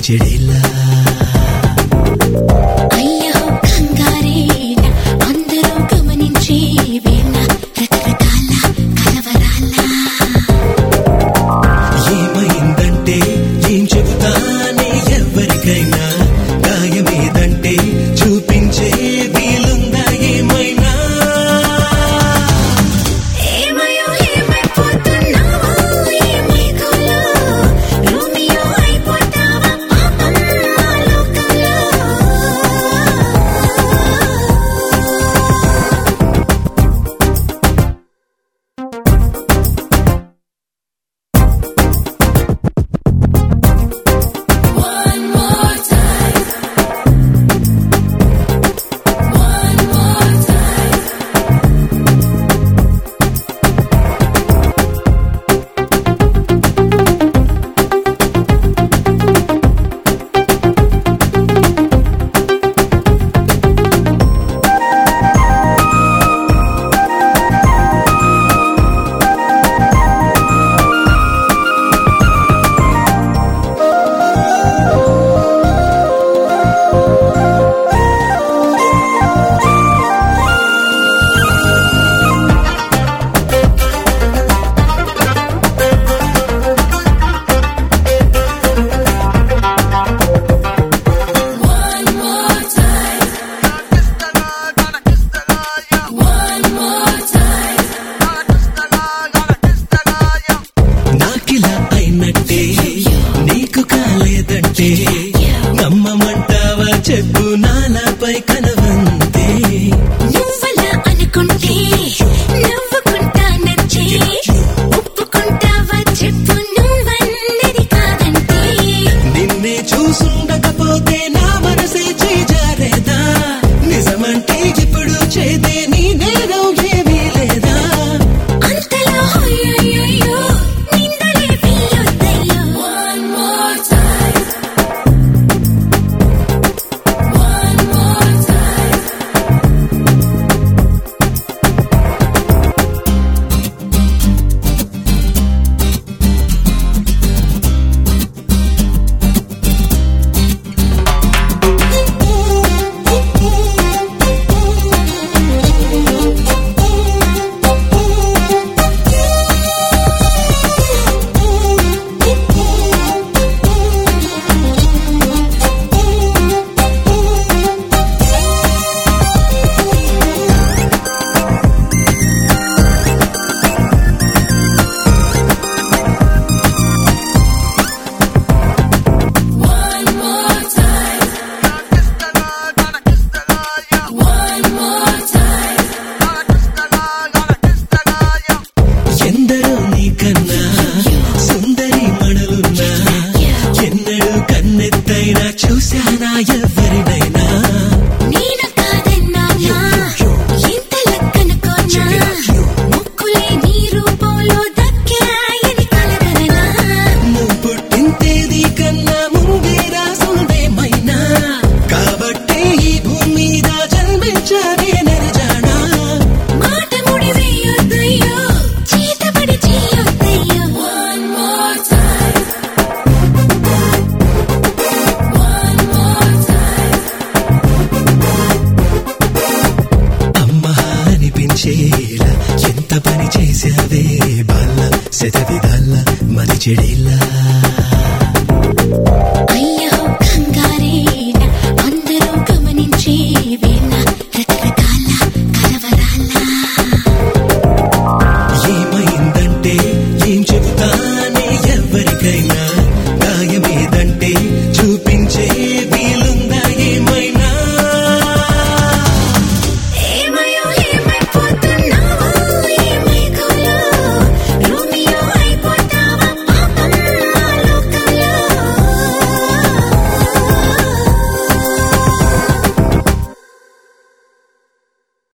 చెడేలా అయ్యో కంగారేన అందరూ గమనించే వేళ రకరకాల కలవరాల ఏమైందంటే ఏం చెబుతానే ఎవరికైనా గాయమేదంటే చూపించే వీలుందా ఏమైనా ఏమయో ఏమైపోతున్నావో ఏమైకోలో రోమియో అయిపోతావా పాపం ఆ లోకంలో One more time. One more time. One more time. One more time. నాకిలా అయినట్టే నీకు కాలేదంటే నమ్మమంటావా చెప్పు నాలాపై కనవంతే నువ్వలా అనుకుంటే నవ్వుకుంటానంటే ఒప్పుకుంటావా చెప్పు నువ్వన్నది కాదంటే నిన్నే చూసుండకపోతే నా మనసే చేజారేదా నిజమంటే ఇప్పుడు చేదే నీ నేరం ఏమీ లేదా అంతలో అయ్యయ్యో నిందలే పిల్లొద్దయ్యో One more time. One more time. One more time. One more time. ఎందరో నీకన్నా సుందరి మణులున్నా ఎన్నడూ కన్నెత్తైనా చూశానా ఎవరినైనా నేను కాదన్నానా ఇంత లెక్కనుకోనా ముక్కులే నీ రూపంలో దక్కాయని కలగలనా నువ్వు పుట్టింతేది కన్నా ముందే రాసుందేమైనా కాబట్టే ఈ భూమి మీద జన్మించానే నిరజానా మాట ముడి వేయొద్దయ్యో చేతబడి చేయొద్దయ్యో One more time. One more time. అమ్మా అనిపించేలా ఎంత పని చేసావే బాల్ల శతవిధాల మరి చెడేలా